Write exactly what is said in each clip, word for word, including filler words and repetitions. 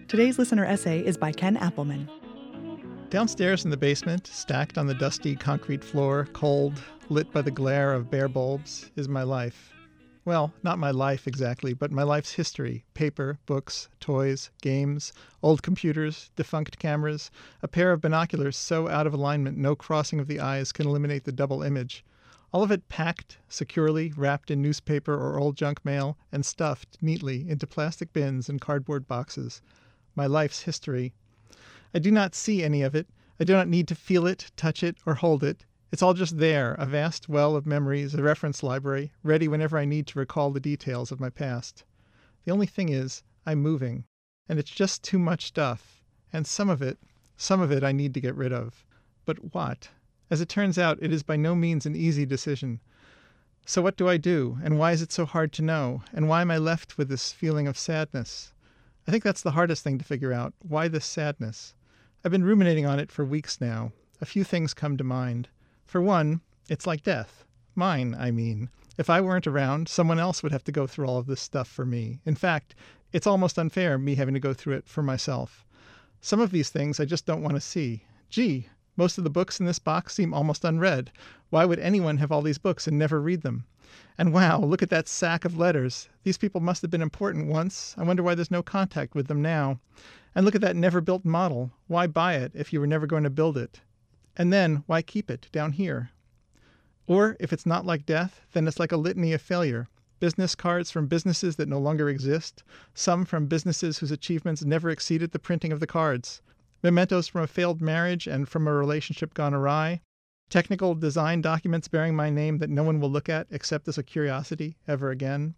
Today's listener essay is by Ken Appleman. Downstairs in the basement, stacked on the dusty concrete floor, cold, lit by the glare of bare bulbs, is my life. Well, not my life exactly, but my life's history. Paper, books, toys, games, old computers, defunct cameras, a pair of binoculars so out of alignment no crossing of the eyes can eliminate the double image. All of it packed, securely, wrapped in newspaper or old junk mail, and stuffed neatly into plastic bins and cardboard boxes. My life's history. I do not see any of it. I do not need to feel it, touch it, or hold it. It's all just there, a vast well of memories, a reference library, ready whenever I need to recall the details of my past. The only thing is, I'm moving, and it's just too much stuff, and some of it, some of it I need to get rid of. But what? As it turns out, it is by no means an easy decision. So what do I do, and why is it so hard to know, and why am I left with this feeling of sadness? I think that's the hardest thing to figure out. Why this sadness? I've been ruminating on it for weeks now. A few things come to mind. For one, it's like death. Mine, I mean. If I weren't around, someone else would have to go through all of this stuff for me. In fact, it's almost unfair me having to go through it for myself. Some of these things I just don't want to see. Gee, most of the books in this box seem almost unread. Why would anyone have all these books and never read them? And wow, look at that sack of letters. These people must have been important once. I wonder why there's no contact with them now. And look at that never-built model. Why buy it if you were never going to build it? And then, why keep it down here? Or, if it's not like death, then it's like a litany of failure. Business cards from businesses that no longer exist, some from businesses whose achievements never exceeded the printing of the cards, mementos from a failed marriage and from a relationship gone awry, technical design documents bearing my name that no one will look at except as a curiosity ever again.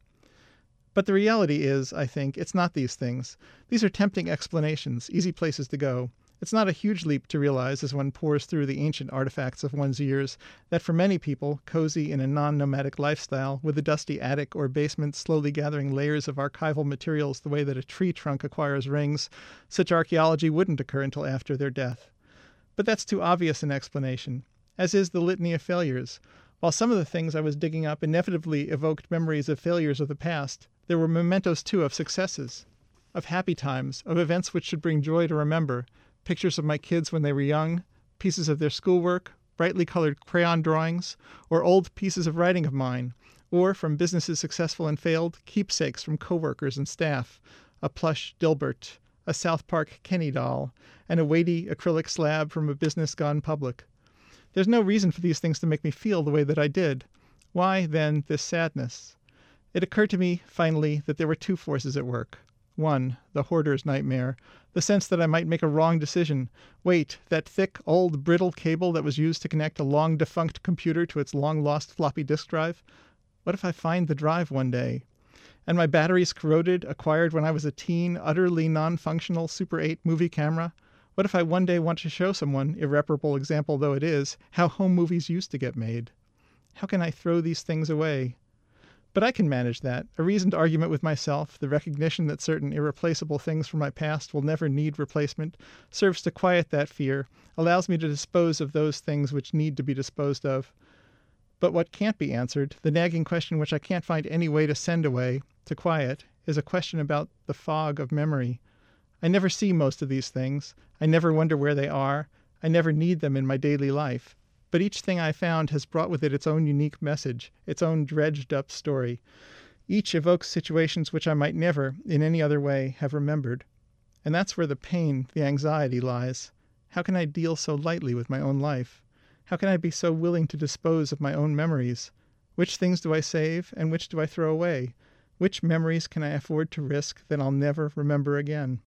But the reality is, I think, it's not these things. These are tempting explanations, easy places to go. It's not a huge leap to realize as one pores through the ancient artifacts of one's years that for many people, cozy in a non-nomadic lifestyle, with a dusty attic or basement slowly gathering layers of archival materials the way that a tree trunk acquires rings, such archaeology wouldn't occur until after their death. But that's too obvious an explanation, as is the litany of failures. While some of the things I was digging up inevitably evoked memories of failures of the past, there were mementos too of successes, of happy times, of events which should bring joy to remember, pictures of my kids when they were young, pieces of their schoolwork, brightly colored crayon drawings, or old pieces of writing of mine, or, from businesses successful and failed, keepsakes from coworkers and staff, a plush Dilbert, a South Park Kenny doll, and a weighty acrylic slab from a business gone public. There's no reason for these things to make me feel the way that I did. Why, then, this sadness? It occurred to me, finally, that there were two forces at work. One, the hoarder's nightmare, the sense that I might make a wrong decision. Wait, that thick, old, brittle cable that was used to connect a long-defunct computer to its long-lost floppy disk drive? What if I find the drive one day? And my batteries corroded, acquired when I was a teen, utterly non-functional Super eight movie camera? What if I one day want to show someone, irreparable example though it is, how home movies used to get made? How can I throw these things away? But I can manage that. A reasoned argument with myself, the recognition that certain irreplaceable things from my past will never need replacement, serves to quiet that fear, allows me to dispose of those things which need to be disposed of. But what can't be answered, the nagging question which I can't find any way to send away, to quiet, is a question about the fog of memory. I never see most of these things. I never wonder where they are. I never need them in my daily life. But each thing I found has brought with it its own unique message, its own dredged-up story. Each evokes situations which I might never, in any other way, have remembered. And that's where the pain, the anxiety lies. How can I deal so lightly with my own life? How can I be so willing to dispose of my own memories? Which things do I save, and which do I throw away? Which memories can I afford to risk that I'll never remember again?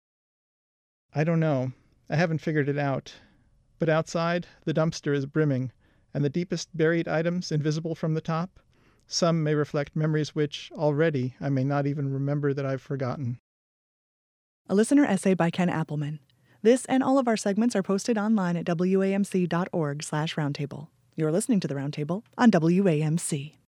I don't know. I haven't figured it out. But outside, the dumpster is brimming, and the deepest buried items invisible from the top, some may reflect memories which, already, I may not even remember that I've forgotten. A listener essay by Ken Appleman. This and all of our segments are posted online at W A M C dot org slash roundtable. You're listening to The Roundtable on W A M C.